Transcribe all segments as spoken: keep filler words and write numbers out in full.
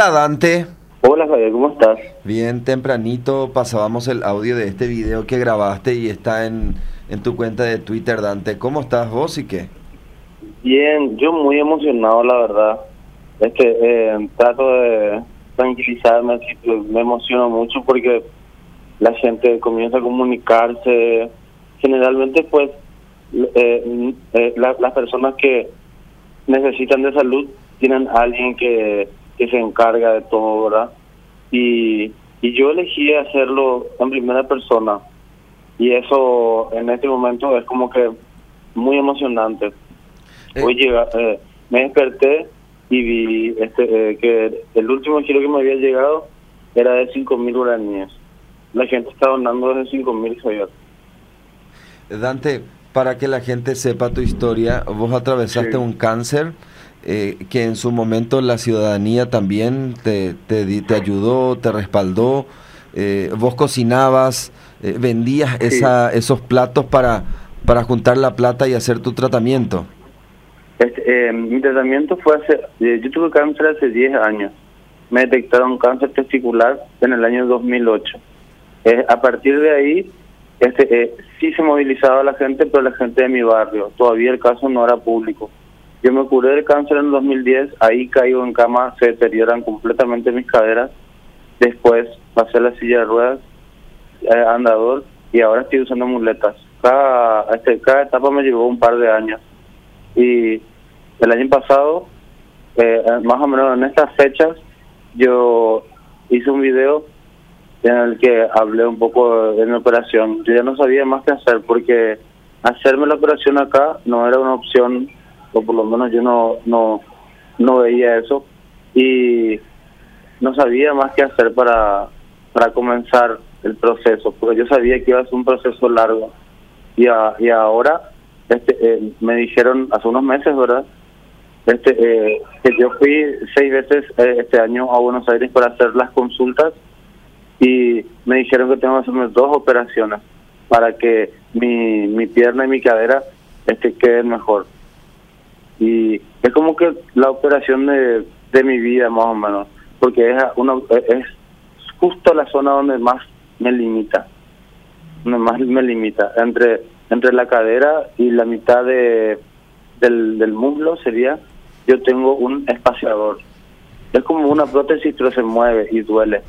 Hola Dante, Hola Javier, ¿cómo estás? bien tempranito pasábamos el audio de este video que grabaste y está en, en tu cuenta de Twitter, Dante. ¿Cómo estás vos y qué? Bien, yo muy emocionado, la verdad. Es que eh, trato de tranquilizarme, así que me emociono mucho porque la gente comienza a comunicarse. Generalmente, pues, eh, eh, la- las personas que necesitan de salud tienen a alguien que, que se encarga de todo, ¿verdad? Y, y yo elegí hacerlo en primera persona. Y eso en este momento es como que muy emocionante. Eh, Hoy llega, eh, me desperté y vi este eh, que el último giro que me había llegado era de cinco mil guaraníes. La gente está donando desde cinco mil, Javier. Dante, para que la gente sepa tu historia, vos atravesaste Sí. un cáncer eh, que en su momento la ciudadanía también te, te, di- te ayudó, te respaldó. Eh, vos cocinabas, eh, vendías Sí, esa, esos platos para, para juntar la plata y hacer tu tratamiento. este, eh, mi tratamiento fue hace, eh, yo tuve cáncer hace diez años. Me detectaron cáncer testicular en el año dos mil ocho. Eh, a partir de ahí, este, eh, sí se movilizaba la gente, pero la gente de mi barrio. Todavía el caso no era público. Yo me curé del cáncer en el dos mil diez, ahí caigo en cama, se deterioran completamente mis caderas. Después pasé a la silla de ruedas, eh, andador, y ahora estoy usando muletas. Cada, este, cada etapa me llevó un par de años. Y el año pasado, eh, más o menos en estas fechas, yo hice un video en el que hablé un poco de mi operación. Yo ya no sabía más qué hacer porque hacerme la operación acá no era una opción, o por lo menos yo no no no veía eso, y no sabía más qué hacer para para comenzar el proceso, porque yo sabía que iba a ser un proceso largo. Y, a- y ahora este eh, me dijeron hace unos meses, ¿verdad? Este eh, que yo fui seis veces eh, este año a Buenos Aires para hacer las consultas, y me dijeron que tengo que hacerme dos operaciones para que mi, mi pierna y mi cadera este queden mejor. Y es como que la operación de, de mi vida, más o menos, porque es una es justo la zona donde más me limita, donde más me limita entre entre la cadera y la mitad de del, del muslo sería. Yo tengo un espaciador, es como una prótesis, pero se mueve y duele.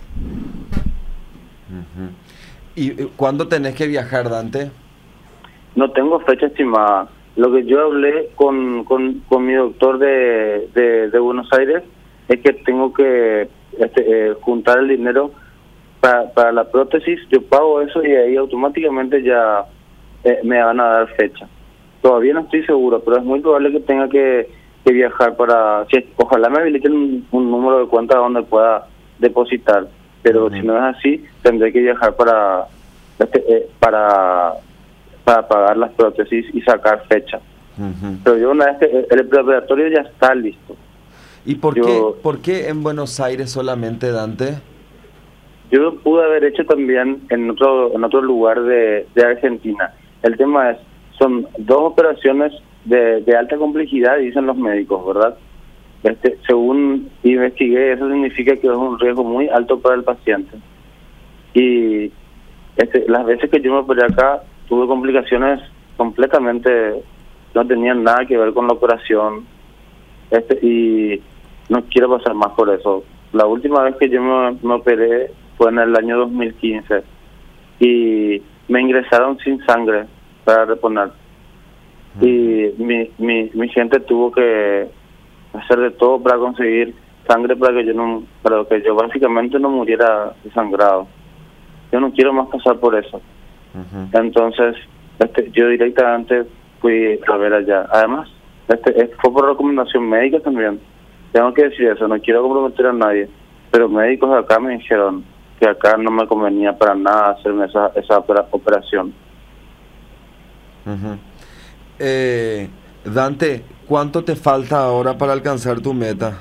Ujú. ¿Y eh, cuándo tenés que viajar, Dante? No tengo fecha estimada. Lo que yo hablé con, con, con mi doctor de, de, de Buenos Aires es que tengo que este, eh, juntar el dinero para, para la prótesis. Yo pago eso y ahí automáticamente ya eh, me van a dar fecha. Todavía no estoy seguro, pero es muy probable que tenga que, que viajar para... Si, ojalá me habiliten un, un número de cuenta donde pueda depositar, pero si Ujú. no es así, tendré que viajar para... Este, eh, para para pagar las prótesis y sacar fecha. Ujú. Pero yo una vez que el, el preoperatorio ya está listo. ¿Y por qué, Yo por qué en Buenos Aires solamente, Dante? yo lo pude haber hecho también en otro en otro lugar de, de Argentina. El tema es, son dos operaciones de, de alta complejidad, dicen los médicos, ¿verdad? Este, según investigué, eso significa que es un riesgo muy alto para el paciente. Y este, las veces que yo me operé acá, tuve complicaciones completamente, no tenían nada que ver con la operación, este y no quiero pasar más por eso. La última vez que yo me, me operé fue en el año dos mil quince y me ingresaron sin sangre para reponer. Ujú. Y mi, mi, mi gente tuvo que hacer de todo para conseguir sangre para que yo no para que yo básicamente no muriera desangrado. Yo no quiero más pasar por eso. Ujú. Entonces, este, yo directamente fui a ver allá. Además, este, eh, fue por recomendación médica también. Tengo que decir eso, no quiero comprometer a nadie. Pero médicos de acá me dijeron que acá no me convenía para nada hacerme esa, esa opera- operación. Ujú. Eh, Dante, ¿cuánto te falta ahora para alcanzar tu meta?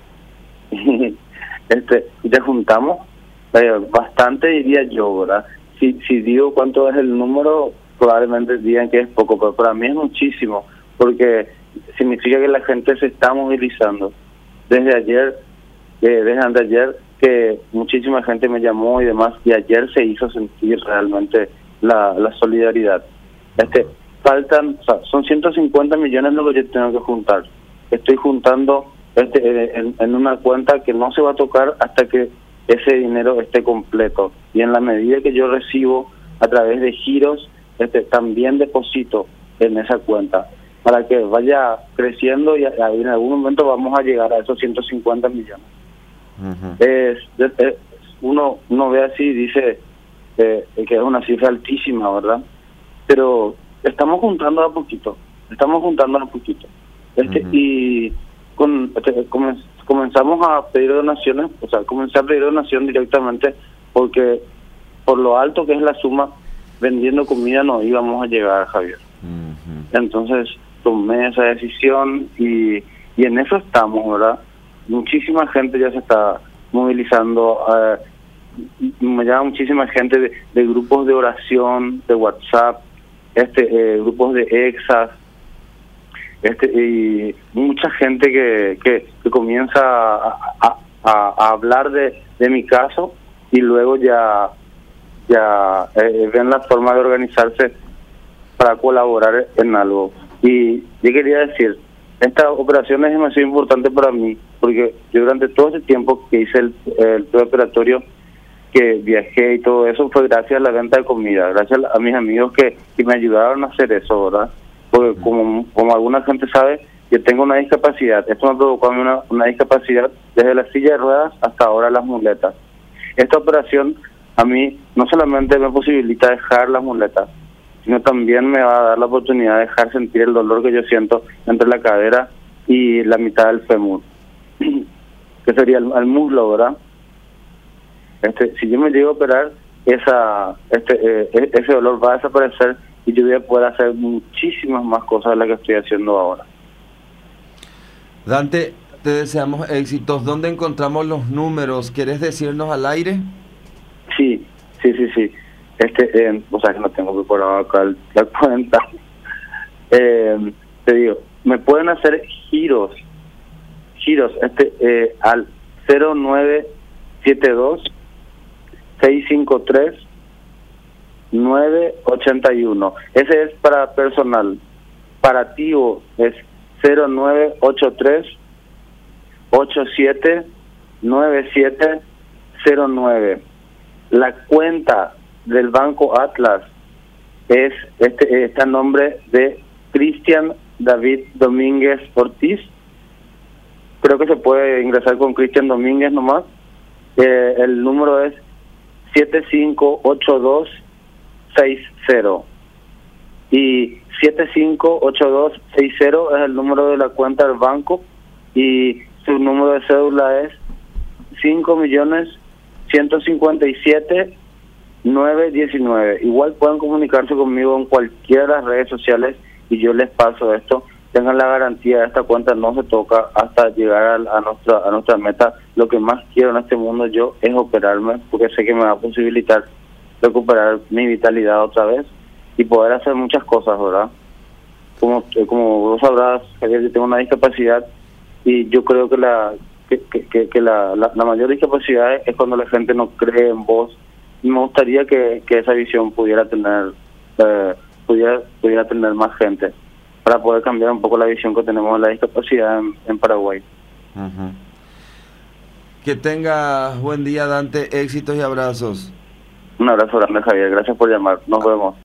este, ya juntamos eh, bastante, diría yo, ¿verdad? Si, si digo cuánto es el número, probablemente digan que es poco, pero para mí es muchísimo, porque significa que la gente se está movilizando. Desde ayer eh, desde anteayer que muchísima gente me llamó y demás, y ayer se hizo sentir realmente la, la solidaridad. Este, faltan, o sea, son ciento cincuenta millones lo que yo tengo que juntar. Estoy juntando este, en, en una cuenta que no se va a tocar hasta que ese dinero esté completo. Y en la medida que yo recibo a través de giros, este, también deposito en esa cuenta, para que vaya creciendo y en algún momento vamos a llegar a esos ciento cincuenta millones. Uh-huh. es, es, uno, uno ve así y dice eh, que es una cifra altísima, ¿verdad? Pero estamos juntando a poquito, estamos juntando a poquito. Este, uh-huh. Y con, este, comen, comenzamos a pedir donaciones, o sea, comencé a pedir donación directamente porque por lo alto que es la suma, vendiendo comida no íbamos a llegar, Javier. Uh-huh. Entonces tomé esa decisión y, y en eso estamos, ¿verdad? Muchísima gente ya se está movilizando, uh, me llama muchísima gente de, de grupos de oración, de WhatsApp, este eh, grupos de exas, este y mucha gente que, que, que comienza a, a, a, a hablar de, de mi caso y luego ya, ya eh, ven la forma de organizarse para colaborar en algo. Y yo quería decir, esta operación es demasiado importante para mí, porque yo durante todo ese tiempo que hice el, el preoperatorio, que viajé y todo eso, fue gracias a la venta de comida, gracias a mis amigos que, que me ayudaron a hacer eso, ¿verdad? Porque como, como alguna gente sabe, yo tengo una discapacidad, esto me provocó a mí una, una discapacidad desde la silla de ruedas hasta ahora las muletas. Esta operación a mí no solamente me posibilita dejar las muletas, sino también me va a dar la oportunidad de dejar sentir el dolor que yo siento entre la cadera y la mitad del fémur, que sería el, el muslo, ¿verdad? Este, si yo me llego a operar, esa, este, eh, ese dolor va a desaparecer y yo voy a poder hacer muchísimas más cosas de las que estoy haciendo ahora. Dante, te deseamos éxitos. ¿Dónde encontramos los números? ¿Quieres decirnos al aire? Sí, sí, sí, sí. Este, eh, o sea que no tengo preparado acá el, la cuenta. Eh, te digo, me pueden hacer giros, giros, este, eh, al cero nueve siete dos seis cinco tres nueve ocho uno. Ese es para personal. Para Tigo es cero nueve ocho tres ocho siete nueve siete cero nueve. La cuenta del Banco Atlas es este está a nombre de Cristian David Domínguez Ortiz. Creo que se puede ingresar con Cristian Domínguez nomás. Eh, el número es siete cinco ocho dos seis cero y siete cinco ocho dos seis cero es el número de la cuenta del banco y su número de cédula es cinco millones ciento cincuenta y siete nueve diecinueve. Igual pueden comunicarse conmigo en cualquiera de las redes sociales y yo les paso esto. Tengan la garantía de esta cuenta, no se toca hasta llegar a, a nuestra a nuestra meta. Lo que más quiero en este mundo yo es operarme, porque sé que me va a posibilitar recuperar mi vitalidad otra vez y poder hacer muchas cosas, ¿verdad? Como como vos sabrás, Javier, yo tengo una discapacidad y yo creo que la que, que, que la, la, la mayor discapacidad es cuando la gente no cree en vos. Y me gustaría que, que esa visión pudiera tener eh, pudiera pudiera tener más gente, para poder cambiar un poco la visión que tenemos de la discapacidad en, en Paraguay. Uh-huh. Que tengas buen día, Dante, éxitos y abrazos. Un abrazo grande, Javier, gracias por llamar, nos vemos.